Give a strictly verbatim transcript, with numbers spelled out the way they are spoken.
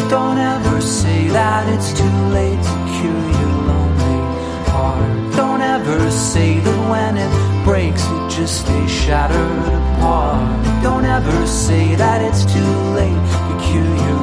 Don't ever say that it's too late to cure your lonely heart. Don't ever say that when it breaks it just stays shattered apart. Don't ever say that it's too late to cure your